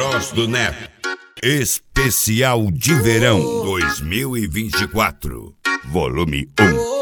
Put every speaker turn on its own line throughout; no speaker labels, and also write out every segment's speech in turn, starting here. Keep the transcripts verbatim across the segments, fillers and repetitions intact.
Cross do Neto. Especial de Verão dois mil e vinte e quatro. Volume um.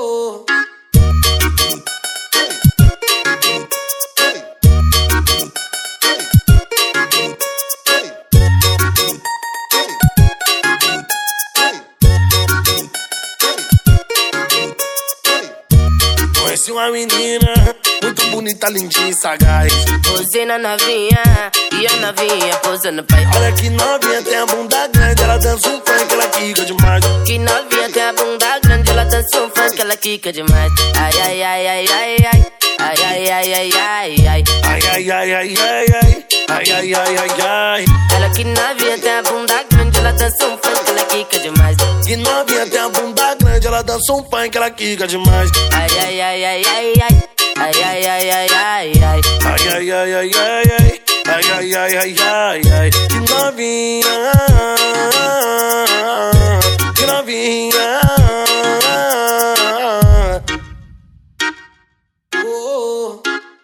Conheci uma menina muito bonita, lindinha e sagaz.
Posei na novinha e a novinha posando pai.
Olha que novinha, tem a bunda grande, ela dança um funk, ela quica demais.
Que novinha tem a bunda grande, ela dança um funk, ela quica demais. Ai, ai, ai, ai, ai, ai. Ai, ai, ai, ai, ai, ai.
Ai, ai, ai, ai, ai, ai. Ai, ai, ai, ai, ai.
Ela que novinha tem a bunda grande, ela dança um funk, ela quica demais.
Que novinha tem a bunda grande, ela dança um funk, ela quica demais.
Ai, ai, ai, ai, ai, ai. Ai, ai, ai, ai, ai, ai.
Ai, ai, ai, ai, ai, ai. Ai, ai, ai, ai, ai, ai. Que novinha, que novinha. Oh,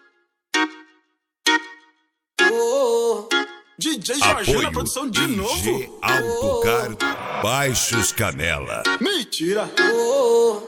oh.
D J Jorginho
Apoio
na produção de
D J
novo.
Autocar Baixos Canela.
Mentira.
Oh.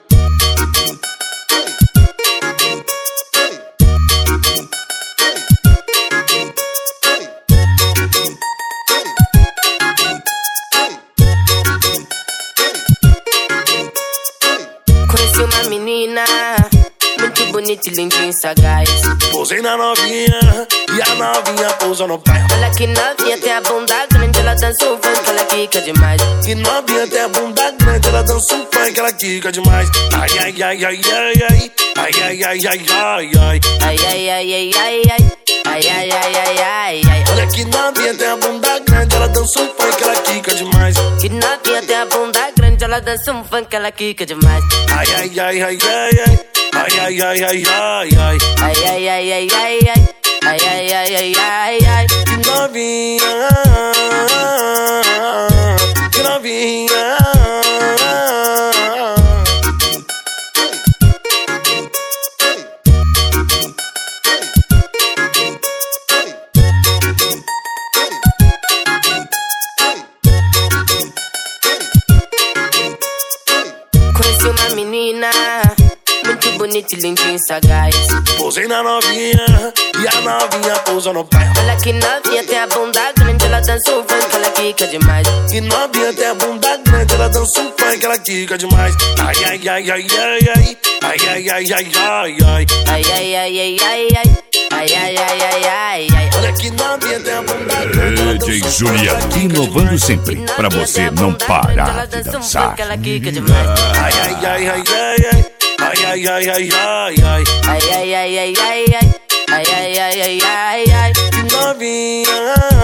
Conheci uma menina muito bonita e lindinha e sagaz.
Posei na novinha e a novinha pousa no pé.
Olha que novinha tem a bunda grande, ela dança um funk, ela quica demais.
Que novinha tem a bunda grande, ela dança um funk, ela quica demais. Ai, ai, ai, ai, ai, ai. Ai, ai, ai, ai, ai, ai.
Ai, ai, ai, ai, ai, ai. Ai, ai, ai, ai, ai, ai.
Olha que novinha tem a bunda grande, ela dança um funk, ela quica demais.
Que novinha tem a bunda grande, ela dança um funk, ela quica demais.
Ai, ai, ai, ai, ai, ai. Ai, ai, ai, ai, ai, ai.
Ai, ai, ai, ai, ai, ai. Ai, ai, ai, ai, ai, ai.
Que novinha, que novinha.
Conheci uma menina muito bonita e lindinha e sagaz.
Posei na novinha e a novinha pousa no pé.
Olha que novinha tem a bunda grande, ela dança um funk, ela quica demais.
Que novinha tem a bunda grande, ela dança um funk, ela quica demais. Ai, ai, ai, ai, ai, ai. Ai, ai, ai, ai, ai, ai.
Ai, ai, ai, ai, ai, ai. Ai, ai, ai, ai, ai, ai.
Olha que novinha tem a bunda grande, ela dança um
D J
funk,
Juliano,
ela quica
inovando
demais.
sempre, pra você não parar de dançar.
Ela quica demais.
Ai, ai, ai, ai, ai, ai. Ai, ai, ai, ai, ai, ai.
Ai, ai, ai, ai, ai, ai. Ai, ai, ai, ai, ai, ai.
Que novinha.